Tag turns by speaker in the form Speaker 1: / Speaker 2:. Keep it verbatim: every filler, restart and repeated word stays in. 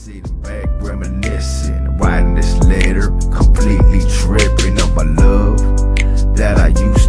Speaker 1: Sitting back, reminiscing, writing this letter, completely tripping on my love that I used